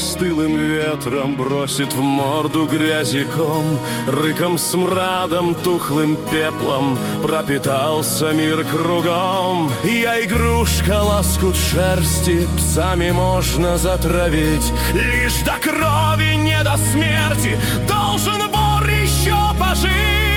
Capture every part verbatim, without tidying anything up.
стылым ветром бросит в морду грязиком, рыком, смрадом, тухлым пеплом пропитался мир кругом. Я игрушка, лоскут шерсти, псами можно затравить. Лишь до крови, не до смерти должен вор еще пожить.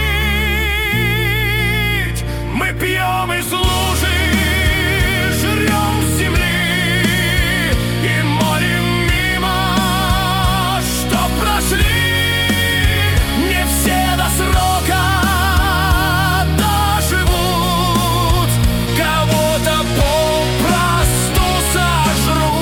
Мы пьем из лужи, жрем с земли и молим мимо, что прошли. Не все до срока доживут, кого-то попросту сожрут.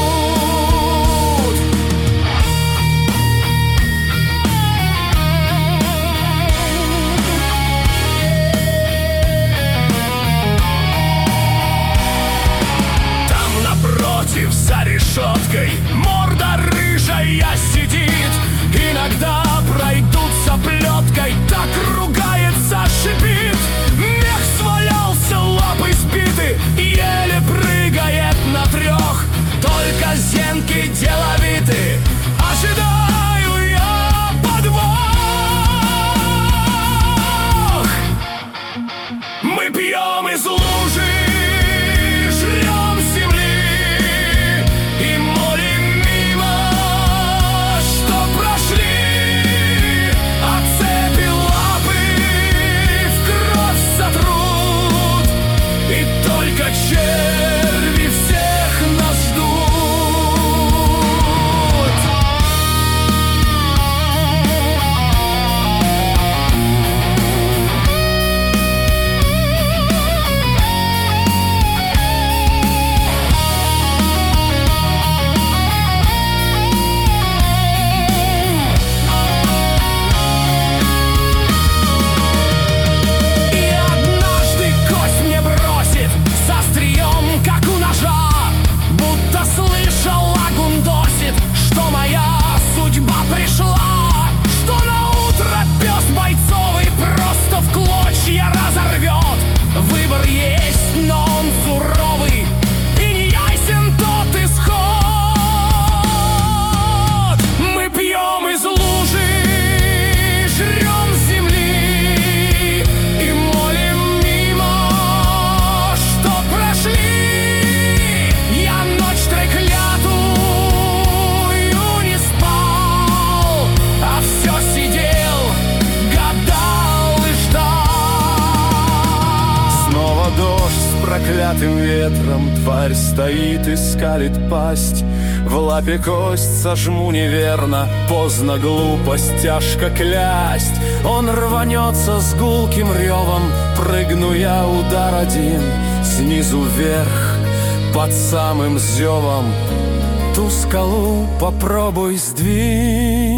За решеткой морда рыжая сидит, иногда пройдутся плеткой, так ругается, шипит. Мех свалялся, лапы сбиты, еле прыгает на трех. Только зенки деловиты, ожидаю я подвох. Мы пьем из лужи, черви всех нас ждут. Проклятым ветром тварь стоит и скалит пасть. В лапе кость сожму неверно, поздно, глупость, тяжко клясть. Он рванется с гулким ревом, прыгну я удар один, снизу вверх, под самым зевом. Ту скалу попробуй сдвинь.